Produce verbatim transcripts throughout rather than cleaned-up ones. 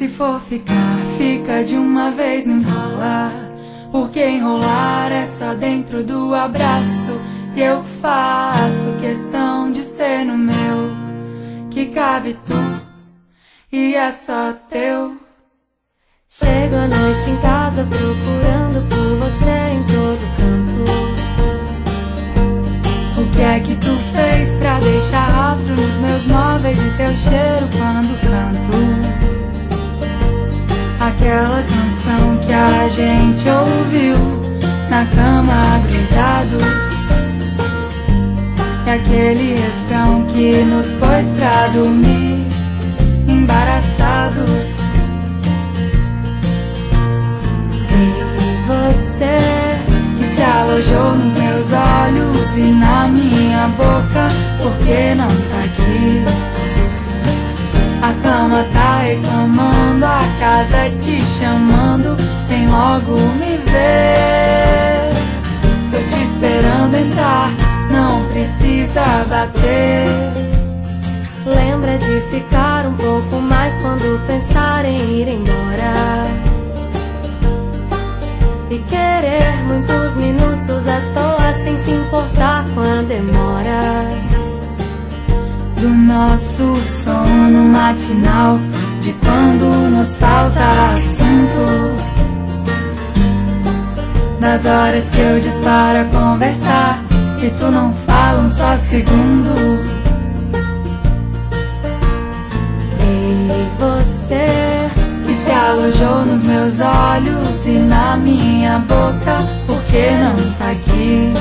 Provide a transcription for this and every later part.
Se for ficar, fica de uma vez, não enrola. Porque enrolar é só dentro do abraço. E eu faço questão de ser no meu, que cabe tu e é só teu. Chego à noite em casa procurando por você em todo canto. O que é que tu fez pra deixar rastro nos meus móveis e teu cheiro quando canto? Aquela canção que a gente ouviu na cama grudados. E aquele refrão que nos pôs pra dormir embaraçados. E você que se alojou nos meus olhos e na minha boca, por que não tá aqui? A cama tá reclamando, a casa te chamando, vem logo me ver. Tô te esperando entrar, não precisa bater. lembra de ficar um pouco mais quando pensar em ir embora. E querer muitos minutos à toa sem se importar com a demora. Do nosso sono matinal, de quando nos falta assunto, das horas que eu disparo a conversar e tu não fala um só segundo. E você que se alojou nos meus olhos e na minha boca, por que não tá aqui?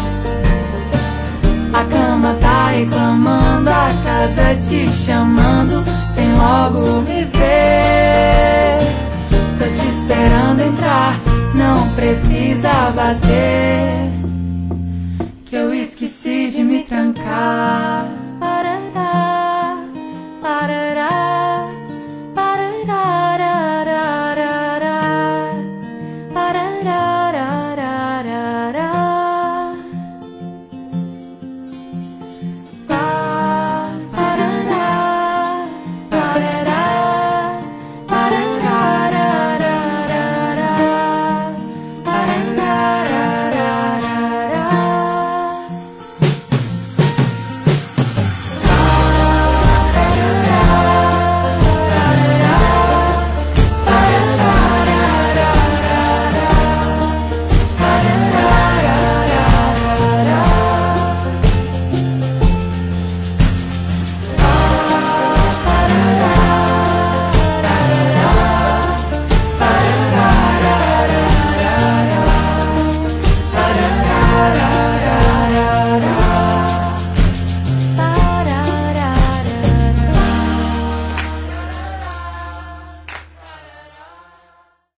A cama tá reclamando, a casa te chamando, vem logo me ver. Tô te esperando entrar, não precisa bater, que eu esqueci de me trancar.